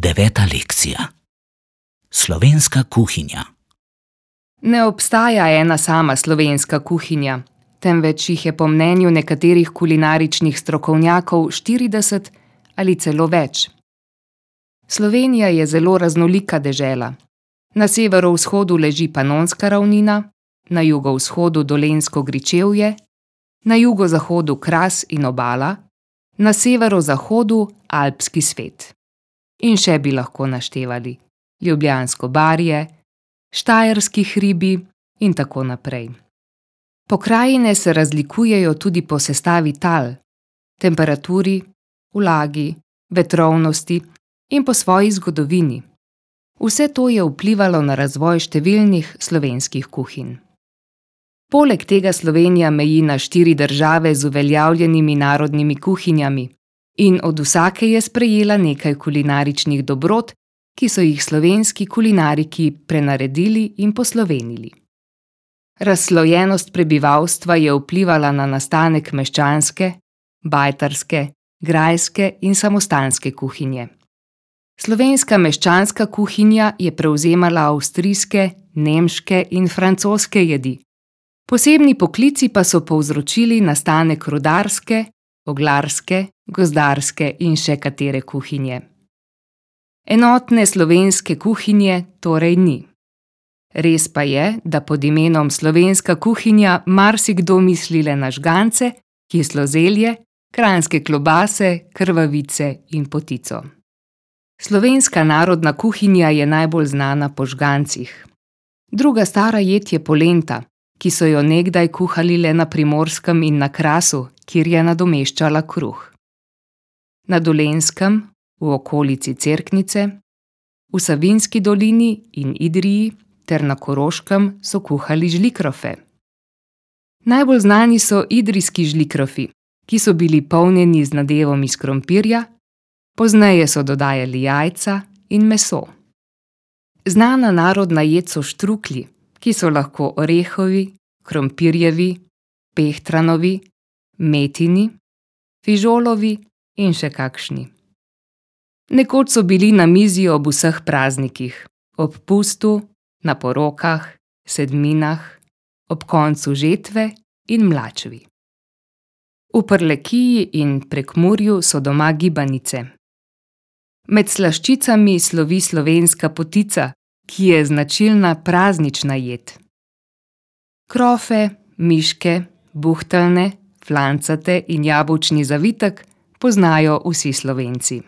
Deveta lekcija. Slovenska kuhinja. Ne obstaja ena sama slovenska kuhinja, temveč jih je po mnenju nekaterih kulinaričnih strokovnjakov 40 ali celo več. Slovenija je zelo raznolika dežela. Na severovzhodu leži Panonska ravnina, na jugovzhodu Dolenjsko gričevje, na jugozahodu Kras in Obala, na severozahodu Alpski svet. In še bi lahko naštevali: Ljubljansko barje, Štajerski hribi in tako naprej. Pokrajine se razlikujejo tudi po sestavi tal, temperaturi, vlagi, vetrovnosti in po svoji zgodovini. Vse to je vplivalo na razvoj številnih slovenskih kuhinj. Poleg tega Slovenija meji na 4 države z uveljavljenimi narodnimi kuhinjami in od vsake je sprejela nekaj kulinaričnih dobrot, ki so jih slovenski kulinariki prenaredili in poslovenili. Razslojenost prebivalstva je vplivala na nastanek meščanske, bajtarske, grajske in samostanske kuhinje. Slovenska meščanska kuhinja je prevzemala avstrijske, nemške in francoske jedi. Posebni poklici pa so povzročili nastanek rudarske, oglarske, gozdarske in še katere kuhinje. Enotne slovenske kuhinje torej ni. Res pa je, da pod imenom slovenska kuhinja marsikdo misli le na žgance, kislo zelje, kranjske klobase, krvavice in potico. Slovenska narodna kuhinja je najbolj znana po žgancih. Druga stara jed je polenta, ki so jo nekdaj kuhali le na Primorskem in na Krasu, kjer je nadomeščala kruh. Na Dolenjskem, v okolici Cerknice, v Savinjski dolini in Idriji ter na Koroškem so kuhali žlikrofe. Najbolj znani so idrijski žlikrofi, ki so bili polnjeni z nadevom iz krompirja, pozneje so dodajali jajca in meso. Znana narodna jed so štruklji, ki so lahko orehovi, krompirjevi, pehtranovi, metini, fižolovi in še kakšni. Nekoč so bili na mizi ob vseh praznikih, ob pustu, na porokah, sedminah, ob koncu žetve in mlačvi. V Prlekiji in Prekmurju so doma gibanice. Med slaščicami slovi slovenska potica, ki je značilna praznična jed. Krofe, miške, buhteljne, flancate in jabolčni zavitek poznajo vsi Slovenci.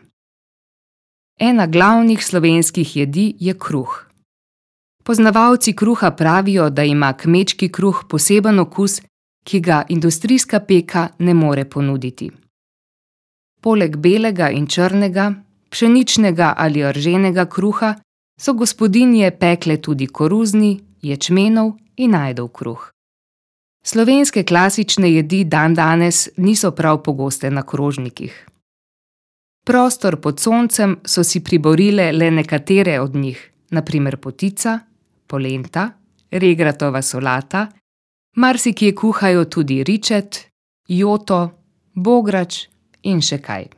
Ena glavnih slovenskih jedi je kruh. Poznavalci kruha pravijo, da ima kmečki kruh poseben okus, ki ga industrijska peka ne more ponuditi. Poleg belega in črnega, pšeničnega ali rženega kruha so gospodinje pekle tudi koruzni, ječmenov in ajdov kruh. Slovenske klasične jedi dandanes niso prav pogoste na krožnikih. Prostor pod soncem so si priborile le nekatere od njih, na primer potica, polenta, regratova solata, marsikje kuhajo tudi ričet, joto, bograč in še kaj.